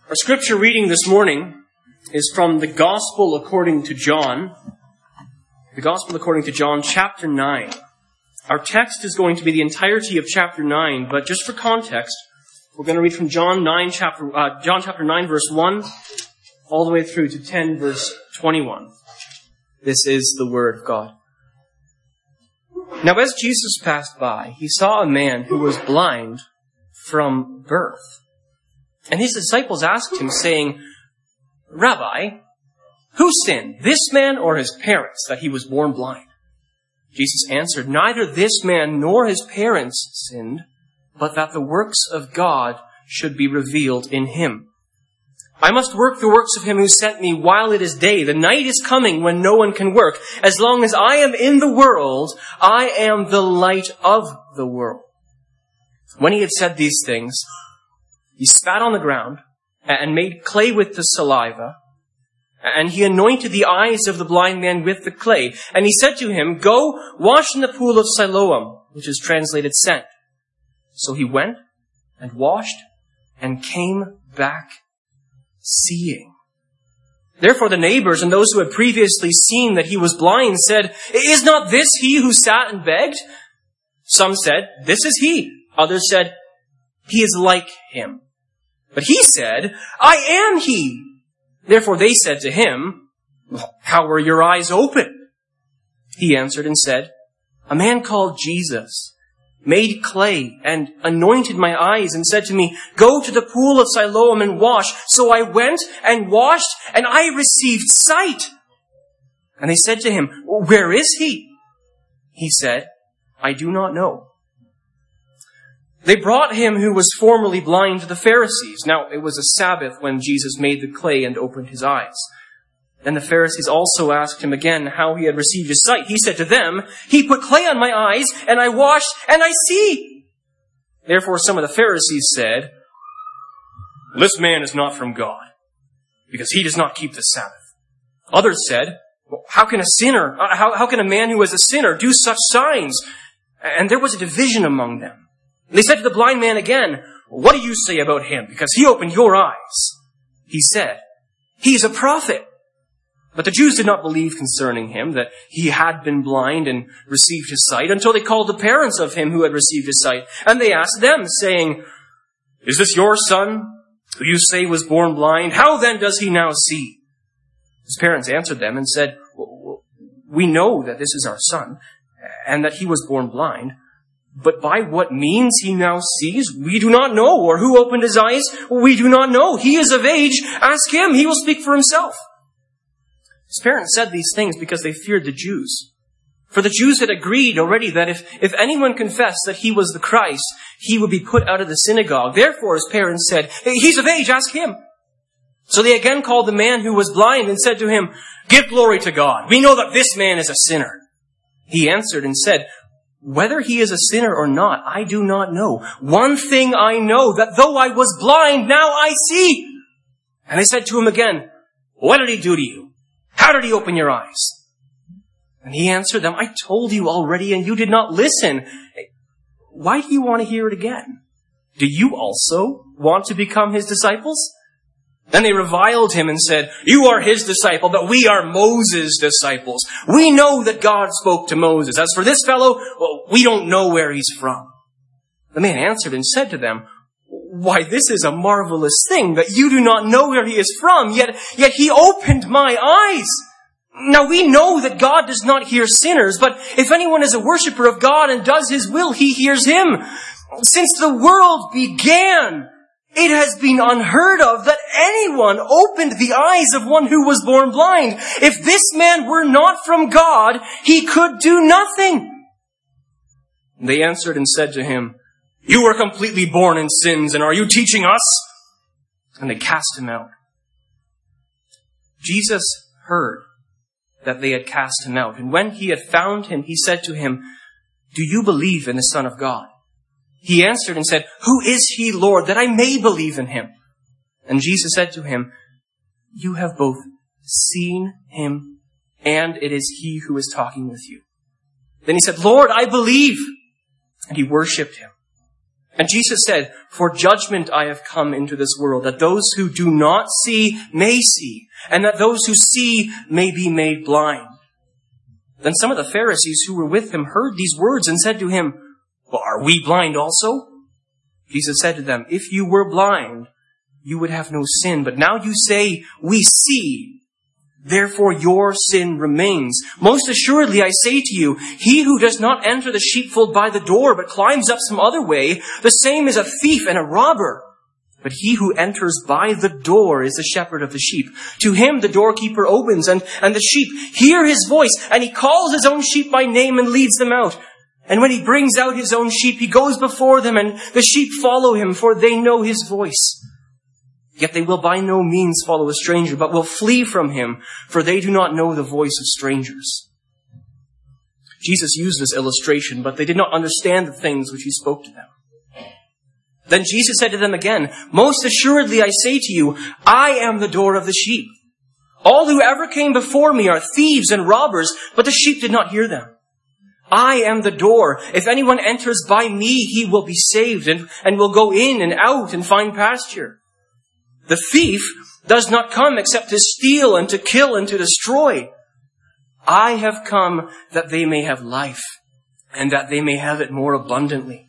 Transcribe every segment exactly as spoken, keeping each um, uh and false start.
Our scripture reading this morning is from the Gospel according to John. The Gospel according to John, chapter nine. Our text is going to be the entirety of chapter nine, but just for context, we're going to read from John nine, chapter uh, John chapter nine, verse one, all the way through to ten, verse twenty-one. This is the word of God. Now, as Jesus passed by, he saw a man who was blind from birth. And his disciples asked him, saying, Rabbi, who sinned, this man or his parents, that he was born blind? Jesus answered, Neither this man nor his parents sinned, but that the works of God should be revealed in him. I must work the works of him who sent me while it is day. The night is coming when no one can work. As long as I am in the world, I am the light of the world. When he had said these things, he spat on the ground and made clay with the saliva, and he anointed the eyes of the blind man with the clay. And he said to him, Go, wash in the pool of Siloam, which is translated sent. So he went and washed and came back seeing. Therefore the neighbors and those who had previously seen that he was blind said, Is not this he who sat and begged? Some said, This is he. Others said, He is like him. But he said, I am he. Therefore they said to him, How were your eyes opened? He answered and said, A man called Jesus made clay and anointed my eyes and said to me, Go to the pool of Siloam and wash. So I went and washed, and I received sight. And they said to him, Where is he? He said, I do not know. They brought him who was formerly blind to the Pharisees. Now, it was a Sabbath when Jesus made the clay and opened his eyes. Then the Pharisees also asked him again how he had received his sight. He said to them, He put clay on my eyes, and I washed, and I see. Therefore some of the Pharisees said, This man is not from God, because he does not keep the Sabbath. Others said, well, How can a sinner, how, how can a man who is a sinner do such signs? And there was a division among them. They said to the blind man again, What do you say about him? Because he opened your eyes. He said, He is a prophet. But the Jews did not believe concerning him that he had been blind and received his sight until they called the parents of him who had received his sight. And they asked them, saying, Is this your son, who you say was born blind? How then does he now see? His parents answered them and said, We know that this is our son, and that he was born blind. But by what means he now sees, we do not know. Or who opened his eyes, we do not know. He is of age. Ask him. He will speak for himself. His parents said these things because they feared the Jews. For the Jews had agreed already that if, if anyone confessed that he was the Christ, he would be put out of the synagogue. Therefore his parents said, He's of age. Ask him. So they again called the man who was blind and said to him, Give glory to God. We know that this man is a sinner. He answered and said, Whether he is a sinner or not, I do not know. One thing I know, that though I was blind, now I see. And they said to him again, What did he do to you? How did he open your eyes? And he answered them, I told you already, and you did not listen. Why do you want to hear it again? Do you also want to become his disciples? Then they reviled him and said, You are his disciple, but we are Moses' disciples. We know that God spoke to Moses. As for this fellow, well, we don't know where he's from. The man answered and said to them, Why, this is a marvelous thing, that you do not know where he is from, yet, yet he opened my eyes. Now we know that God does not hear sinners, but if anyone is a worshiper of God and does his will, he hears him. Since the world began, it has been unheard of that anyone opened the eyes of one who was born blind. If this man were not from God, he could do nothing. They answered and said to him, You were completely born in sins, and are you teaching us? And they cast him out. Jesus heard that they had cast him out, and when he had found him, he said to him, Do you believe in the Son of God? He answered and said, Who is he, Lord, that I may believe in him? And Jesus said to him, You have both seen him, and it is he who is talking with you. Then he said, Lord, I believe. And he worshipped him. And Jesus said, "For judgment I have come into this world, that those who do not see may see, and that those who see may be made blind." Then some of the Pharisees who were with him heard these words and said to him, "Well, are we blind also?" Jesus said to them, "If you were blind, you would have no sin. But now you say, 'We see.' Therefore your sin remains. Most assuredly I say to you, he who does not enter the sheepfold by the door, but climbs up some other way, the same is a thief and a robber. But he who enters by the door is the shepherd of the sheep. To him the doorkeeper opens, and, and the sheep hear his voice, and he calls his own sheep by name and leads them out. And when he brings out his own sheep, he goes before them, and the sheep follow him, for they know his voice. Yet they will by no means follow a stranger, but will flee from him, for they do not know the voice of strangers." Jesus used this illustration, but they did not understand the things which he spoke to them. Then Jesus said to them again, "Most assuredly I say to you, I am the door of the sheep. All who ever came before me are thieves and robbers, but the sheep did not hear them. I am the door. If anyone enters by me, he will be saved, and, and will go in and out and find pasture. The thief does not come except to steal and to kill and to destroy. I have come that they may have life, and that they may have it more abundantly.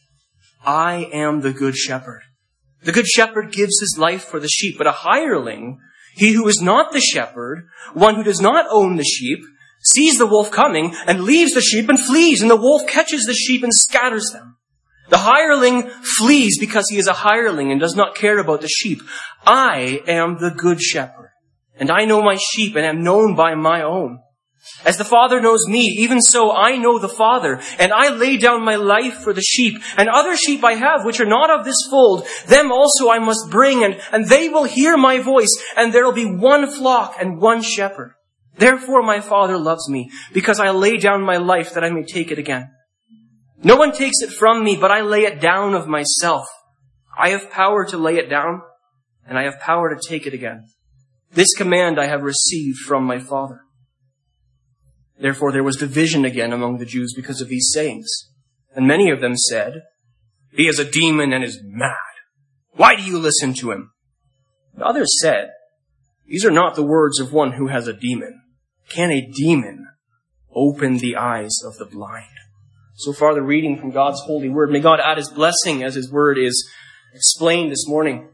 I am the good shepherd. The good shepherd gives his life for the sheep, but a hireling, he who is not the shepherd, one who does not own the sheep, sees the wolf coming and leaves the sheep and flees, and the wolf catches the sheep and scatters them. The hireling flees because he is a hireling and does not care about the sheep. I am the good shepherd, and I know my sheep and am known by my own. As the Father knows me, even so I know the Father, and I lay down my life for the sheep. And other sheep I have, which are not of this fold, them also I must bring, and, and they will hear my voice, and there will be one flock and one shepherd. Therefore my Father loves me, because I lay down my life that I may take it again. No one takes it from me, but I lay it down of myself. I have power to lay it down, and I have power to take it again. This command I have received from my Father." Therefore there was division again among the Jews because of these sayings. And many of them said, "He is a demon and is mad. Why do you listen to him?" But others said, "These are not the words of one who has a demon. Can a demon open the eyes of the blind?" So far the reading from God's holy word. May God add his blessing as his word is explained this morning.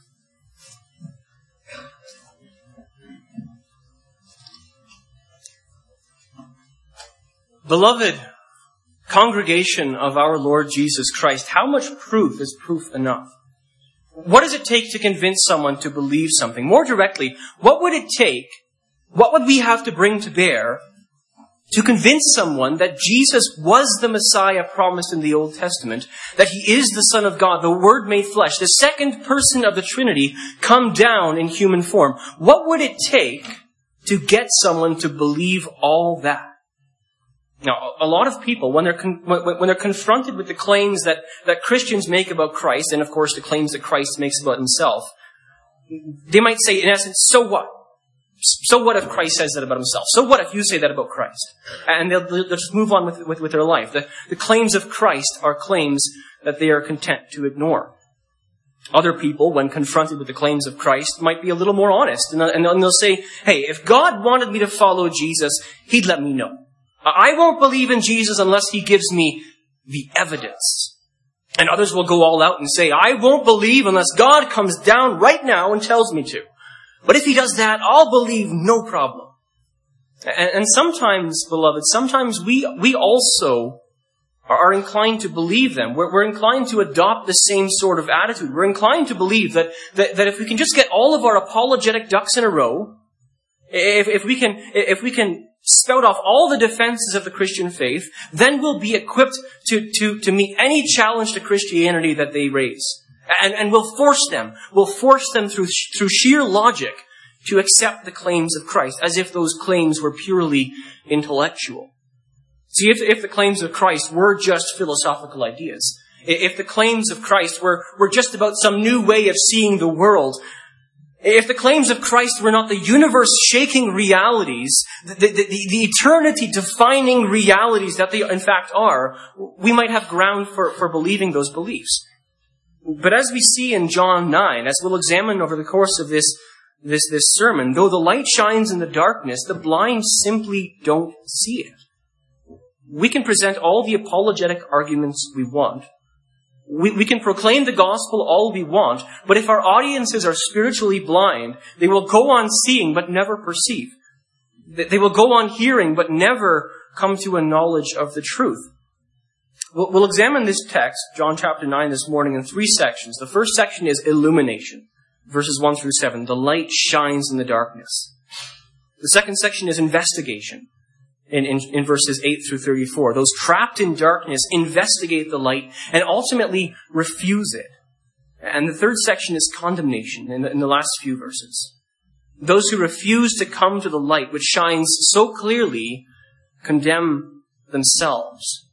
Beloved congregation of our Lord Jesus Christ, how much proof is proof enough? What does it take to convince someone to believe something? More directly, what would it take, what would we have to bring to bear to convince someone that Jesus was the Messiah promised in the Old Testament, that he is the Son of God, the Word made flesh, the second person of the Trinity come down in human form? What would it take to get someone to believe all that? Now, a lot of people, when they're con- when they're confronted with the claims that, that Christians make about Christ, and of course the claims that Christ makes about himself, they might say, in essence, so what? So what if Christ says that about himself? So what if you say that about Christ? And they'll, they'll just move on with, with, with their life. The, the claims of Christ are claims that they are content to ignore. Other people, when confronted with the claims of Christ, might be a little more honest. And, and they'll say, hey, if God wanted me to follow Jesus, he'd let me know. I won't believe in Jesus unless he gives me the evidence. And others will go all out and say, I won't believe unless God comes down right now and tells me to. But if he does that, I'll believe no problem. And, and sometimes, beloved, sometimes we, we also are inclined to believe them. We're, we're inclined to adopt the same sort of attitude. We're inclined to believe that, that, that if we can just get all of our apologetic ducks in a row, if, if we can, if we can spout off all the defenses of the Christian faith, then we'll be equipped to, to, to meet any challenge to Christianity that they raise. And, and we'll force them, we'll force them through, through sheer logic to accept the claims of Christ, as if those claims were purely intellectual. See, if, if the claims of Christ were just philosophical ideas, if the claims of Christ were, were just about some new way of seeing the world, if the claims of Christ were not the universe-shaking realities, the, the, the, the eternity-defining realities that they in fact are, we might have ground for, for believing those beliefs. But as we see in John nine, as we'll examine over the course of this, this, this sermon, though the light shines in the darkness, the blind simply don't see it. We can present all the apologetic arguments we want. We, we can proclaim the gospel all we want, but if our audiences are spiritually blind, they will go on seeing but never perceive. They will go on hearing but never come to a knowledge of the truth. We'll, we'll examine this text, John chapter nine, this morning in three sections. The first section is illumination, verses one through seven. The light shines in the darkness. The second section is investigation. In, in, in verses eight through thirty-four. Those trapped in darkness investigate the light and ultimately refuse it. And the third section is condemnation in the, in the last few verses. Those who refuse to come to the light, which shines so clearly, condemn themselves.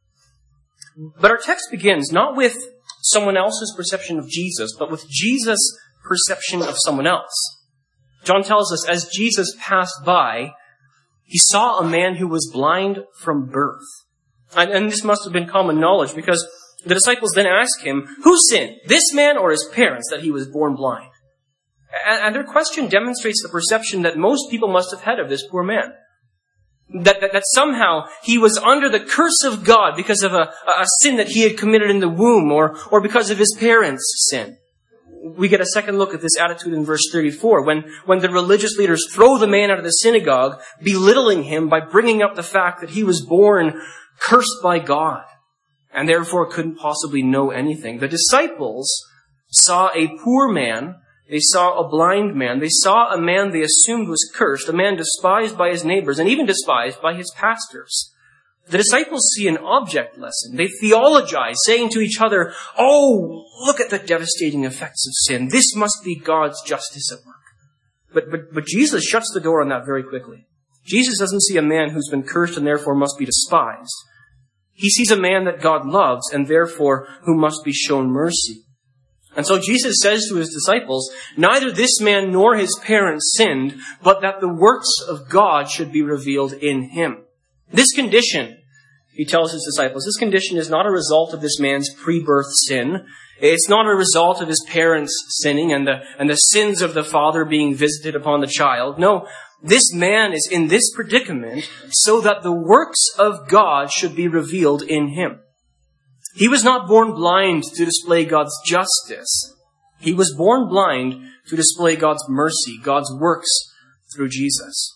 But our text begins not with someone else's perception of Jesus, but with Jesus' perception of someone else. John tells us, as Jesus passed by, he saw a man who was blind from birth. And, and this must have been common knowledge because the disciples then ask him, who sinned, this man or his parents, that he was born blind? And, and their question demonstrates the perception that most people must have had of this poor man. That, that, that somehow he was under the curse of God because of a, a sin that he had committed in the womb or, or because of his parents' sin. We get a second look at this attitude in verse thirty-four, when, when the religious leaders throw the man out of the synagogue, belittling him by bringing up the fact that he was born cursed by God and therefore couldn't possibly know anything. The disciples saw a poor man, they saw a blind man, they saw a man they assumed was cursed, a man despised by his neighbors and even despised by his pastors. The disciples see an object lesson. They theologize, saying to each other, oh, look at the devastating effects of sin. This must be God's justice at work. But, but, but Jesus shuts the door on that very quickly. Jesus doesn't see a man who's been cursed and therefore must be despised. He sees a man that God loves and therefore who must be shown mercy. And so Jesus says to his disciples, neither this man nor his parents sinned, but that the works of God should be revealed in him. This condition, he tells his disciples, this condition is not a result of this man's pre-birth sin. It's not a result of his parents sinning and the, and the sins of the father being visited upon the child. No, this man is in this predicament so that the works of God should be revealed in him. He was not born blind to display God's justice. He was born blind to display God's mercy, God's works through Jesus.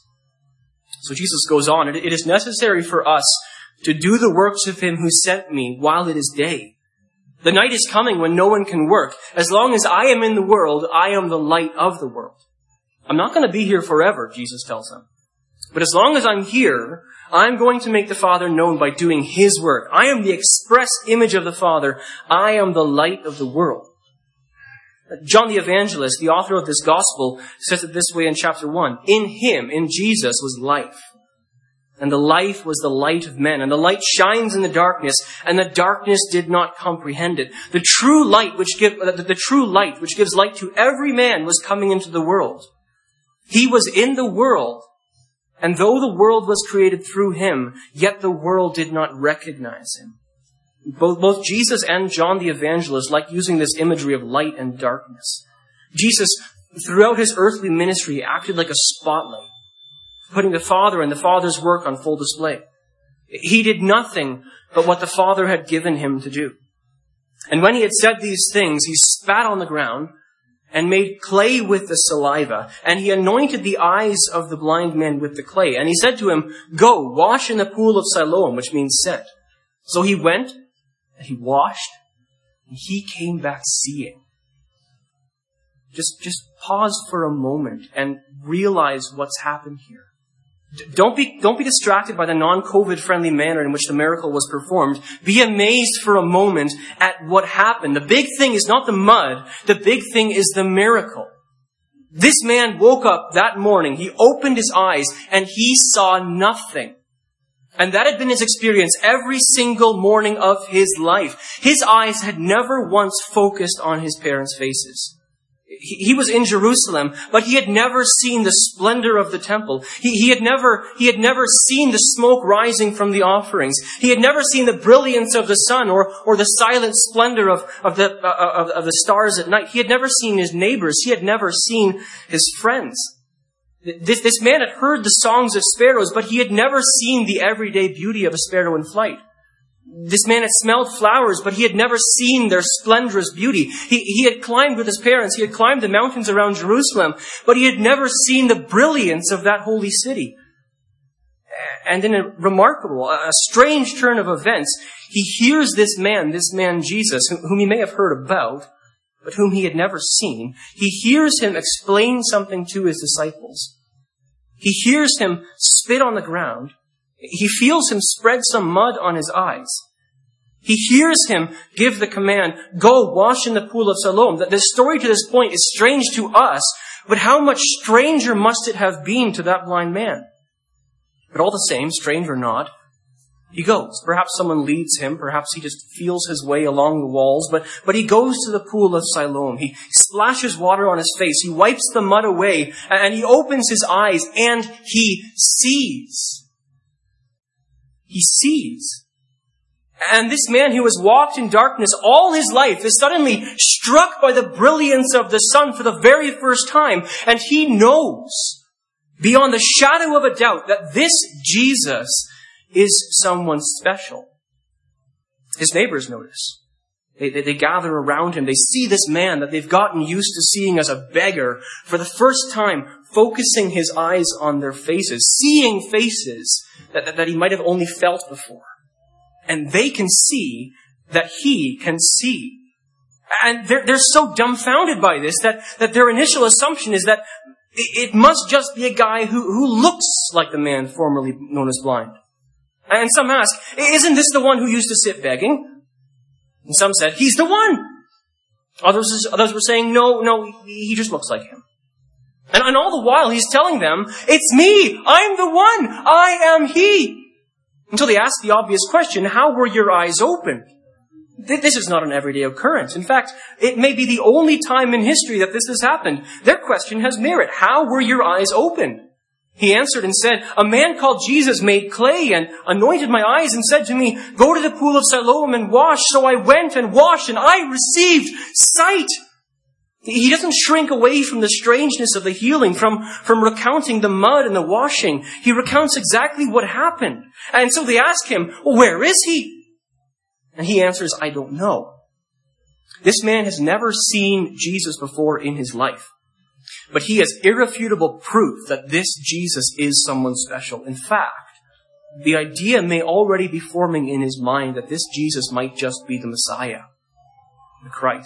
So Jesus goes on, it is necessary for us to do the works of him who sent me while it is day. The night is coming when no one can work. As long as I am in the world, I am the light of the world. I'm not going to be here forever, Jesus tells them. But as long as I'm here, I'm going to make the Father known by doing his work. I am the express image of the Father. I am the light of the world. John the Evangelist, the author of this gospel, says it this way in chapter one. In him, in Jesus, was life. And the life was the light of men. And the light shines in the darkness, and the darkness did not comprehend it. The true light which give, the, the true light which gives light to every man was coming into the world. He was in the world, and though the world was created through him, yet the world did not recognize him. Both, both Jesus and John the Evangelist like using this imagery of light and darkness. Jesus, throughout his earthly ministry, acted like a spotlight, putting the Father and the Father's work on full display. He did nothing but what the Father had given him to do. And when he had said these things, he spat on the ground and made clay with the saliva, and he anointed the eyes of the blind man with the clay. And he said to him, go, wash in the pool of Siloam, which means sent. So he went, and he washed, and he came back seeing. Just, just pause for a moment and realize what's happened here. Don't be, don't be distracted by the non-COVID friendly manner in which the miracle was performed. Be amazed for a moment at what happened. The big thing is not the mud. The big thing is the miracle. This man woke up that morning. He opened his eyes and he saw nothing. And that had been his experience every single morning of his life. His eyes had never once focused on his parents' faces. He, he was in Jerusalem, but he had never seen the splendor of the temple. He, he had never, he had never seen the smoke rising from the offerings. He had never seen the brilliance of the sun or, or the silent splendor of, of the, uh, of, of the stars at night. He had never seen his neighbors. He had never seen his friends. This, this man had heard the songs of sparrows, but he had never seen the everyday beauty of a sparrow in flight. This man had smelled flowers, but he had never seen their splendorous beauty. He, he had climbed with his parents. He had climbed the mountains around Jerusalem, but he had never seen the brilliance of that holy city. And in a remarkable, a strange turn of events, he hears this man, this man Jesus, whom he may have heard about, but whom he had never seen. He hears him explain something to his disciples. He hears him spit on the ground. He feels him spread some mud on his eyes. He hears him give the command, go wash in the pool of Siloam. The story to this point is strange to us, but how much stranger must it have been to that blind man? But all the same, strange or not, he goes. Perhaps someone leads him. Perhaps he just feels his way along the walls. But, but he goes to the pool of Siloam. He splashes water on his face. He wipes the mud away. And he opens his eyes and he sees. He sees. And this man who has walked in darkness all his life is suddenly struck by the brilliance of the sun for the very first time. And he knows, beyond the shadow of a doubt, that this Jesus is someone special. His neighbors notice. They, they, they gather around him. They see this man that they've gotten used to seeing as a beggar for the first time, focusing his eyes on their faces, seeing faces that, that, that he might have only felt before. And they can see that he can see. And they're, they're so dumbfounded by this that, that their initial assumption is that it must just be a guy who, who looks like the man formerly known as blind. And some ask, isn't this the one who used to sit begging? And some said, he's the one. Others, others were saying, no, no, he just looks like him. And, and all the while he's telling them, it's me, I'm the one, I am he. Until they ask the obvious question, how were your eyes opened? This is not an everyday occurrence. In fact, it may be the only time in history that this has happened. Their question has merit. How were your eyes opened? He answered and said, a man called Jesus made clay and anointed my eyes and said to me, go to the pool of Siloam and wash. So I went and washed and I received sight. He doesn't shrink away from the strangeness of the healing, from, from recounting the mud and the washing. He recounts exactly what happened. And so they ask him, well, where is he? And he answers, I don't know. This man has never seen Jesus before in his life. But he has irrefutable proof that this Jesus is someone special. In fact, the idea may already be forming in his mind that this Jesus might just be the Messiah, the Christ.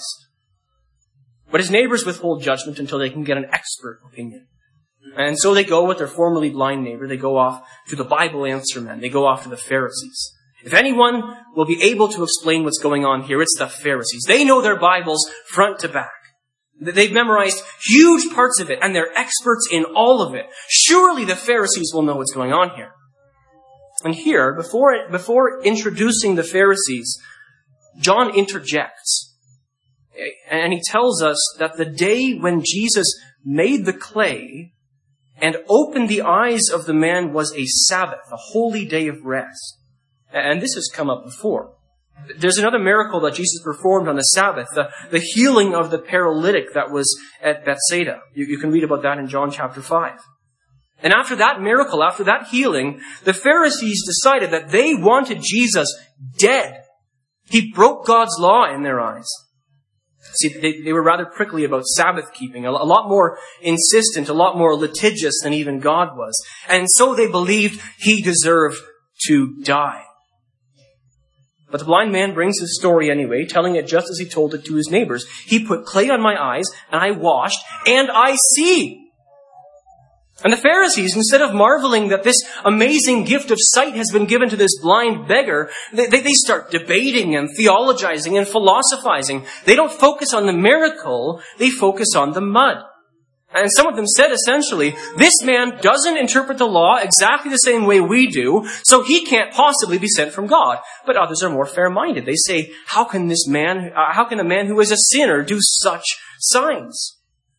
But his neighbors withhold judgment until they can get an expert opinion. And so they go with their formerly blind neighbor. They go off to the Bible answer men. They go off to the Pharisees. If anyone will be able to explain what's going on here, it's the Pharisees. They know their Bibles front to back. They've memorized huge parts of it, and they're experts in all of it. Surely the Pharisees will know what's going on here. And here, before, before introducing the Pharisees, John interjects. And he tells us that the day when Jesus made the clay and opened the eyes of the man was a Sabbath, a holy day of rest. And this has come up before. There's another miracle that Jesus performed on the Sabbath, the, the healing of the paralytic that was at Bethsaida. You, you can read about that in John chapter five. And after that miracle, after that healing, the Pharisees decided that they wanted Jesus dead. He broke God's law in their eyes. See, they, they were rather prickly about Sabbath keeping, a, a lot more insistent, a lot more litigious than even God was. And so they believed he deserved to die. But the blind man brings his story anyway, telling it just as he told it to his neighbors. He put clay on my eyes, and I washed, and I see. And the Pharisees, instead of marveling that this amazing gift of sight has been given to this blind beggar, they, they, they start debating and theologizing and philosophizing. They don't focus on the miracle, they focus on the mud. And some of them said essentially, this man doesn't interpret the law exactly the same way we do, so he can't possibly be sent from God. But others are more fair-minded. They say, how can this man, uh, how can a man who is a sinner do such signs?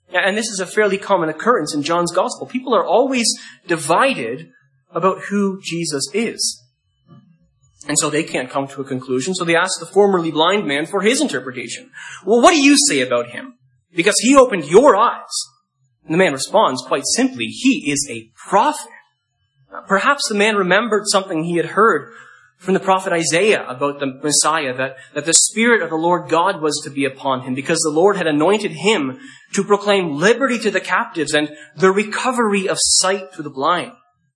And this is a fairly common occurrence in John's gospel. People are always divided about who Jesus is. And so they can't come to a conclusion, so they ask the formerly blind man for his interpretation. Well, what do you say about him? Because he opened your eyes. And the man responds quite simply, he is a prophet. Perhaps the man remembered something he had heard from the prophet Isaiah about the Messiah, that, that the Spirit of the Lord God was to be upon him, because the Lord had anointed him to proclaim liberty to the captives and the recovery of sight to the blind.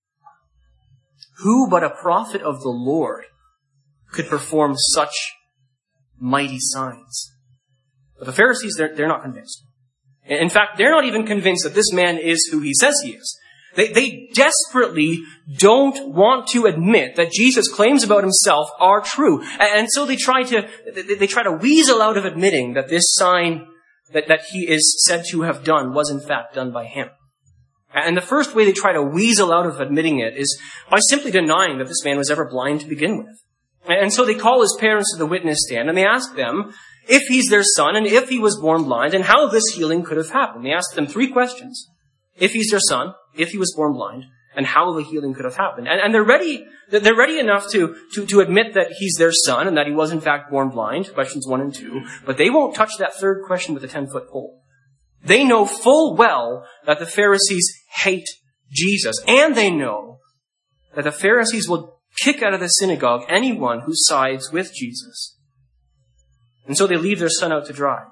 Who but a prophet of the Lord could perform such mighty signs? But the Pharisees, they're, they're not convinced. In fact, they're not even convinced that this man is who he says he is. They, they desperately don't want to admit that Jesus' claims about himself are true. And so they try to, they try to weasel out of admitting that this sign that, that he is said to have done was in fact done by him. And the first way they try to weasel out of admitting it is by simply denying that this man was ever blind to begin with. And so they call his parents to the witness stand and they ask them if he's their son and if he was born blind and how this healing could have happened. They ask them three questions. If he's their son, if he was born blind, and how the healing could have happened. And, and they're ready, they're ready enough to, to, to admit that he's their son and that he was in fact born blind, questions one and two, but they won't touch that third question with a ten-foot pole. They know full well that the Pharisees hate Jesus, and they know that the Pharisees will kick out of the synagogue anyone who sides with Jesus. And so they leave their son out to dry.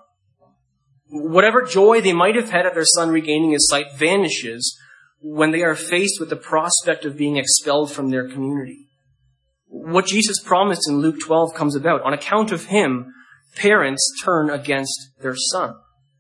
Whatever joy they might have had at their son regaining his sight vanishes when they are faced with the prospect of being expelled from their community. What Jesus promised in Luke twelve comes about. On account of him, parents turn against their son.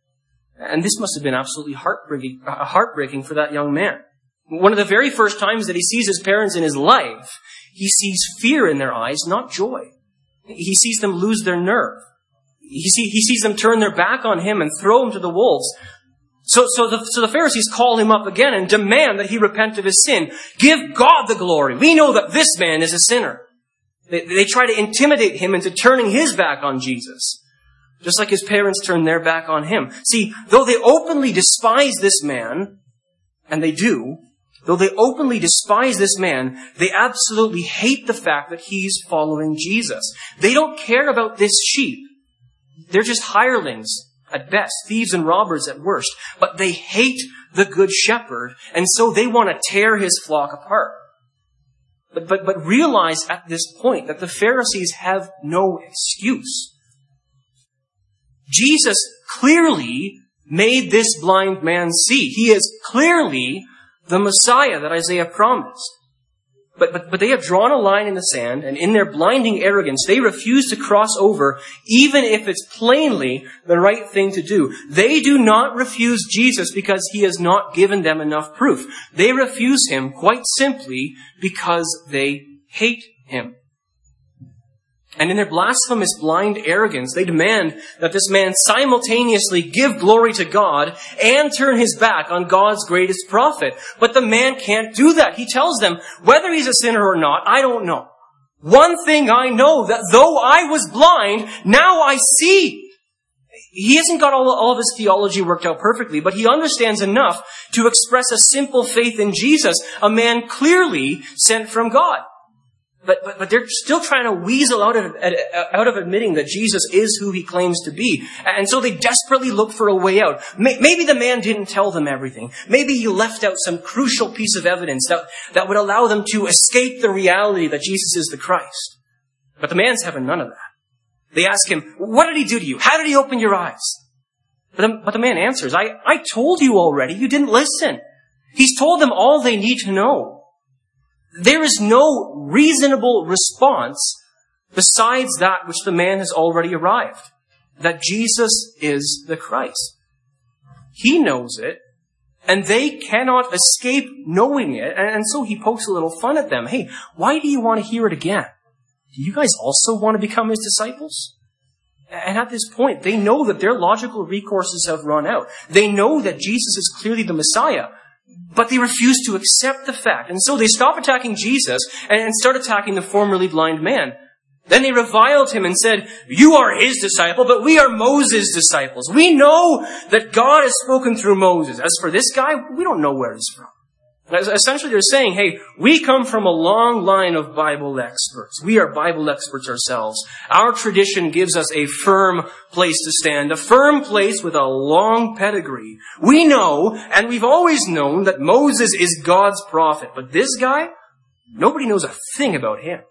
And this must have been absolutely heartbreaking, uh, heartbreaking for that young man. One of the very first times that he sees his parents in his life, he sees fear in their eyes, not joy. He sees them lose their nerve. He, see, he sees them turn their back on him and throw him to the wolves. So, so, the, so the Pharisees call him up again and demand that he repent of his sin. Give God the glory. We know that this man is a sinner. They, they try to intimidate him into turning his back on Jesus, just like his parents turned their back on him. See, though they openly despise this man, and they do, though they openly despise this man, they absolutely hate the fact that he's following Jesus. They don't care about this sheep. They're just hirelings at best, thieves and robbers at worst. But they hate the good shepherd, and so they want to tear his flock apart. But, but, but realize at this point that the Pharisees have no excuse. Jesus clearly made this blind man see. He is clearly the Messiah that Isaiah promised. But, but, but they have drawn a line in the sand, and in their blinding arrogance, they refuse to cross over, even if it's plainly the right thing to do. They do not refuse Jesus because he has not given them enough proof. They refuse him quite simply because they hate him. And in their blasphemous, blind arrogance, they demand that this man simultaneously give glory to God and turn his back on God's greatest prophet. But the man can't do that. He tells them, whether he's a sinner or not, I don't know. One thing I know, that though I was blind, now I see. He hasn't got all, all of his theology worked out perfectly, but he understands enough to express a simple faith in Jesus, a man clearly sent from God. But, but, but they're still trying to weasel out of, out of admitting that Jesus is who he claims to be. And so they desperately look for a way out. Maybe the man didn't tell them everything. Maybe he left out some crucial piece of evidence that, that would allow them to escape the reality that Jesus is the Christ. But the man's having none of that. They ask him, what did he do to you? How did he open your eyes? But the, but the man answers, I, I told you already. You didn't listen. He's told them all they need to know. There is no reasonable response besides that which the man has already arrived, that Jesus is the Christ. He knows it, and they cannot escape knowing it, and so he pokes a little fun at them. Hey, why do you want to hear it again? Do you guys also want to become his disciples? And at this point, they know that their logical recourses have run out. They know that Jesus is clearly the Messiah, but they refuse to accept the fact. And so they stop attacking Jesus and start attacking the formerly blind man. Then they reviled him and said, "You are his disciple, but we are Moses' disciples. We know that God has spoken through Moses. As for this guy, we don't know where he's from." Essentially, they're saying, hey, we come from a long line of Bible experts. We are Bible experts ourselves. Our tradition gives us a firm place to stand, a firm place with a long pedigree. We know, and we've always known, that Moses is God's prophet. But this guy, nobody knows a thing about him.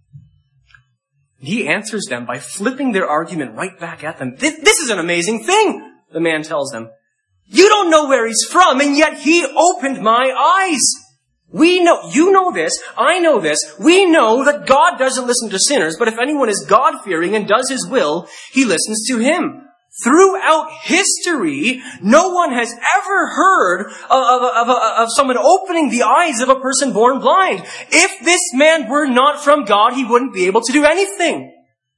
He answers them by flipping their argument right back at them. This, this is an amazing thing, the man tells them. You don't know where he's from, and yet he opened my eyes. We know, you know this, I know this, we know that God doesn't listen to sinners, but if anyone is God-fearing and does his will, he listens to him. Throughout history, no one has ever heard of, of, of, of someone opening the eyes of a person born blind. If this man were not from God, he wouldn't be able to do anything.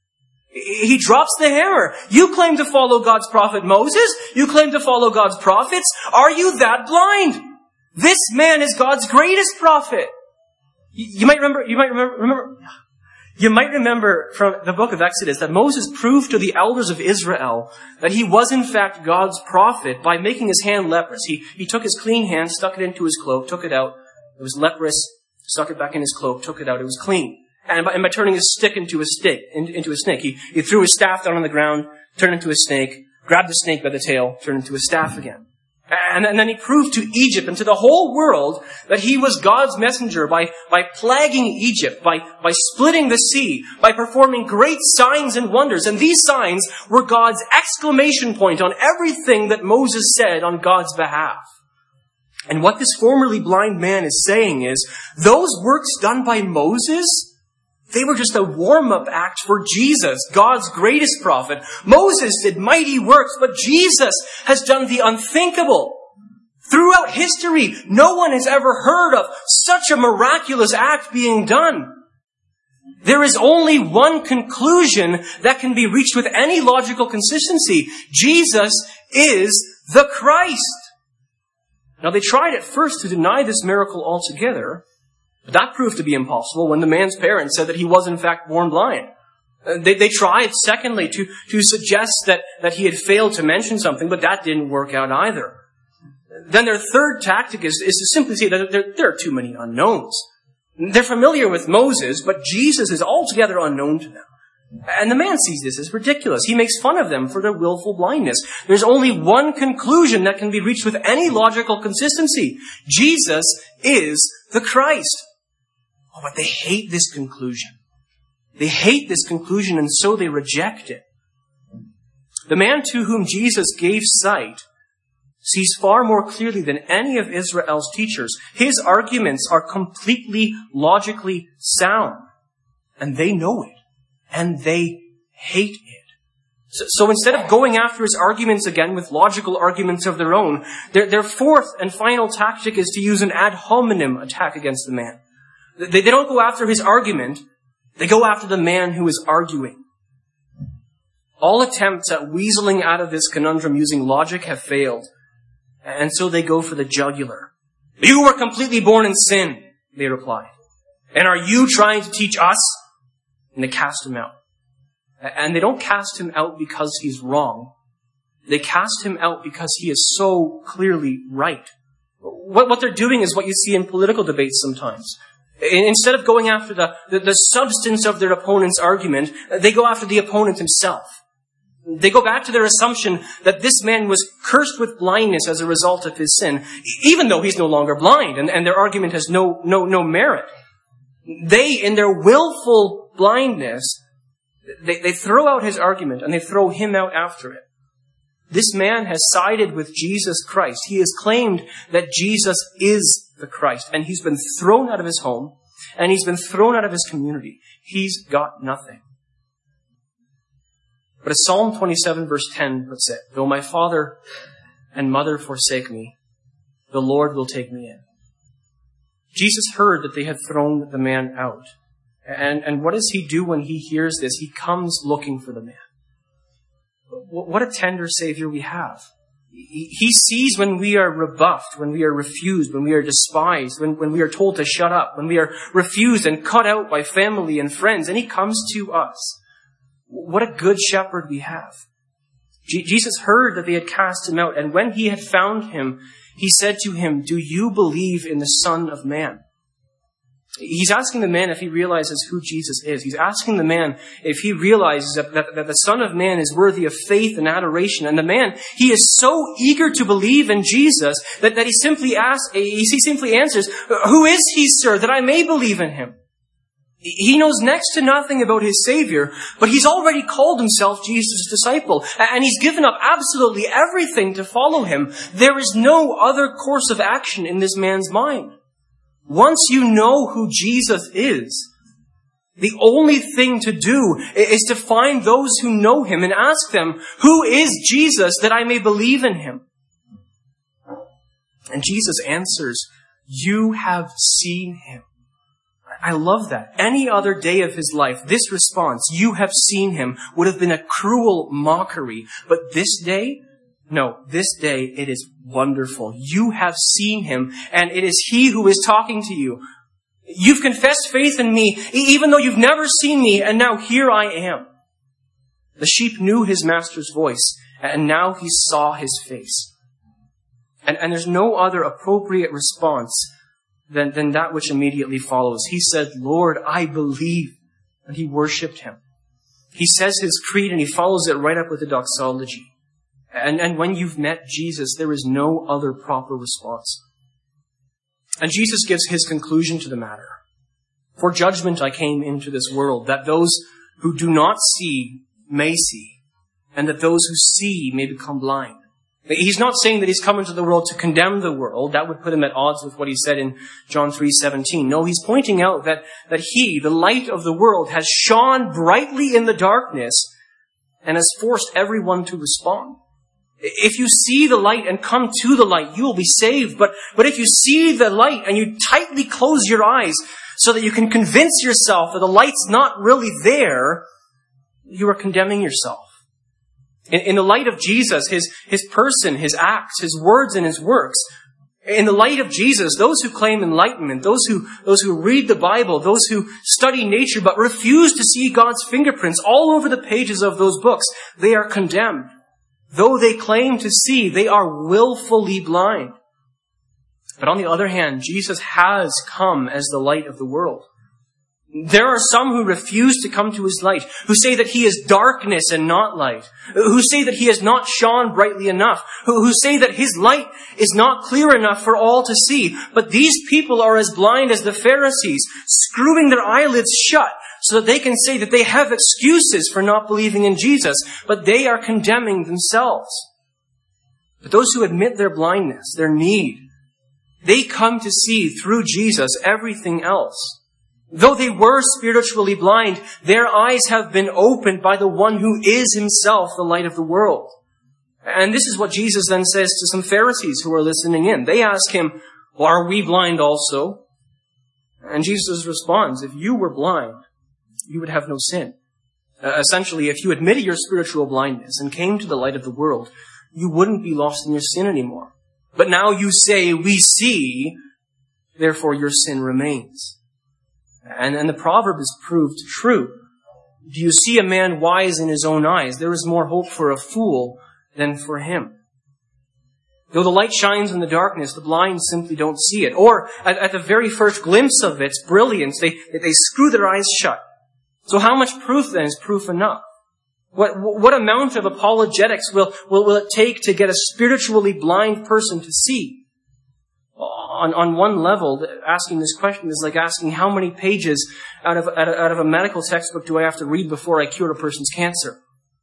He drops the hammer. You claim to follow God's prophet Moses. You claim to follow God's prophets. Are you that blind? This man is God's greatest prophet. You might remember, you might remember, remember, you might remember from the book of Exodus that Moses proved to the elders of Israel that he was in fact God's prophet by making his hand leprous. He, he took his clean hand, stuck it into his cloak, took it out. It was leprous, stuck it back in his cloak, took it out. It was clean. And by, and by turning his stick into a stick, in, into a snake, he, he threw his staff down on the ground, turned into a snake, grabbed the snake by the tail, turned into a staff again. And, and then he proved to Egypt and to the whole world that he was God's messenger by, by plaguing Egypt, by, by splitting the sea, by performing great signs and wonders. And these signs were God's exclamation point on everything that Moses said on God's behalf. And what this formerly blind man is saying is, those works done by Moses, they were just a warm-up act for Jesus, God's greatest prophet. Moses did mighty works, but Jesus has done the unthinkable. Throughout history, no one has ever heard of such a miraculous act being done. There is only one conclusion that can be reached with any logical consistency. Jesus is the Christ. Now, they tried at first to deny this miracle altogether, but that proved to be impossible when the man's parents said that he was in fact born blind. Uh, they, they tried, secondly, to, to suggest that, that he had failed to mention something, but that didn't work out either. Then their third tactic is, is to simply say that there, there are too many unknowns. They're familiar with Moses, but Jesus is altogether unknown to them. And the man sees this as ridiculous. He makes fun of them for their willful blindness. There's only one conclusion that can be reached with any logical consistency. Jesus is the Christ. Oh, but they hate this conclusion. They hate this conclusion, and so they reject it. The man to whom Jesus gave sight sees far more clearly than any of Israel's teachers. His arguments are completely logically sound, and they know it, and they hate it. So, so instead of going after his arguments again with logical arguments of their own, their, their fourth and final tactic is to use an ad hominem attack against the man. They, they don't go after his argument. They go after the man who is arguing. All attempts at weaseling out of this conundrum using logic have failed. And so they go for the jugular. You were completely born in sin, they replied. And are you trying to teach us? And they cast him out. And they don't cast him out because he's wrong. They cast him out because he is so clearly right. What, what they're doing is what you see in political debates sometimes. Instead of going after the, the, the substance of their opponent's argument, they go after the opponent himself. They go back to their assumption that this man was cursed with blindness as a result of his sin, even though he's no longer blind, and, and their argument has no, no, no merit. They, in their willful blindness, they, they throw out his argument and they throw him out after it. This man has sided with Jesus Christ. He has claimed that Jesus is the Christ, and he's been thrown out of his home, and he's been thrown out of his community. He's got nothing. But as Psalm twenty-seven verse ten puts it, though my father and mother forsake me, the Lord will take me in. Jesus heard that they had thrown the man out. And, and what does he do when he hears this? He comes looking for the man. What a tender Savior we have. He sees when we are rebuffed, when we are refused, when we are despised, when, when we are told to shut up, when we are refused and cut out by family and friends, and He comes to us. What a good shepherd we have. Je- Jesus heard that they had cast Him out, and when He had found him, He said to him, "Do you believe in the Son of Man?" He's asking the man if he realizes who Jesus is. He's asking the man if he realizes that, that, that the Son of Man is worthy of faith and adoration. And the man, he is so eager to believe in Jesus that, that he simply asks, he simply answers, "Who is He, sir, that I may believe in Him?" He knows next to nothing about his Savior, but he's already called himself Jesus' disciple, and he's given up absolutely everything to follow Him. There is no other course of action in this man's mind. Once you know who Jesus is, the only thing to do is to find those who know Him and ask them, "Who is Jesus that I may believe in Him?" And Jesus answers, "You have seen Him." I love that. Any other day of his life, this response, "You have seen Him," would have been a cruel mockery. But this day, no, this day it is wonderful. You have seen Him, and it is He who is talking to you. You've confessed faith in Me, even though you've never seen Me, and now here I am. The sheep knew his master's voice, and now he saw His face. And, and there's no other appropriate response than, than that which immediately follows. He said, "Lord, I believe." And he worshipped Him. He says his creed, and he follows it right up with the doxology. And, and when you've met Jesus, there is no other proper response. And Jesus gives His conclusion to the matter. "For judgment I came into this world, that those who do not see may see, and that those who see may become blind." He's not saying that He's come into the world to condemn the world. That would put Him at odds with what He said in John three seventeen. No, He's pointing out that, that He, the light of the world, has shone brightly in the darkness and has forced everyone to respond. If you see the light and come to the light, you will be saved. But, but if you see the light and you tightly close your eyes so that you can convince yourself that the light's not really there, you are condemning yourself. In, in the light of Jesus, His, His person, His acts, His words, and His works, in the light of Jesus, those who claim enlightenment, those who, those who read the Bible, those who study nature but refuse to see God's fingerprints all over the pages of those books, they are condemned. Though they claim to see, they are willfully blind. But on the other hand, Jesus has come as the light of the world. There are some who refuse to come to His light, who say that He is darkness and not light, who say that He has not shone brightly enough, who, who say that His light is not clear enough for all to see. But these people are as blind as the Pharisees, screwing their eyelids shut so that they can say that they have excuses for not believing in Jesus, but they are condemning themselves. But those who admit their blindness, their need, they come to see through Jesus everything else. Though they were spiritually blind, their eyes have been opened by the one who is Himself the light of the world. And this is what Jesus then says to some Pharisees who are listening in. They ask Him, "Well, are we blind also?" And Jesus responds, "If you were blind, you would have no sin." Uh, essentially, if you admitted your spiritual blindness and came to the light of the world, you wouldn't be lost in your sin anymore. But now you say, "We see," therefore your sin remains. And, and the proverb is proved true. Do you see a man wise in his own eyes? There is more hope for a fool than for him. Though the light shines in the darkness, the blind simply don't see it. Or at, at the very first glimpse of its brilliance, they, they screw their eyes shut. So how much proof then is proof enough? What, what amount of apologetics will, will, will it take to get a spiritually blind person to see? On, on one level, asking this question is like asking how many pages out of, out of, out of a medical textbook do I have to read before I cure a person's cancer?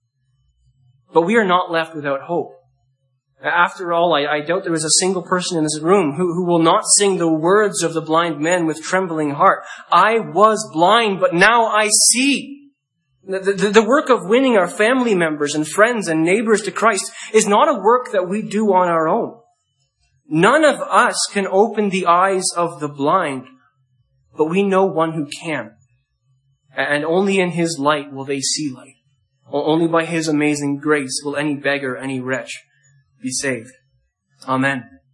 But we are not left without hope. After all, I, I doubt there is a single person in this room who, who will not sing the words of the blind men with trembling heart. "I was blind, but now I see." The, the, the work of winning our family members and friends and neighbors to Christ is not a work that we do on our own. None of us can open the eyes of the blind, but we know one who can. And only in His light will they see light. Only by His amazing grace will any beggar, any wretch, be saved. Amen.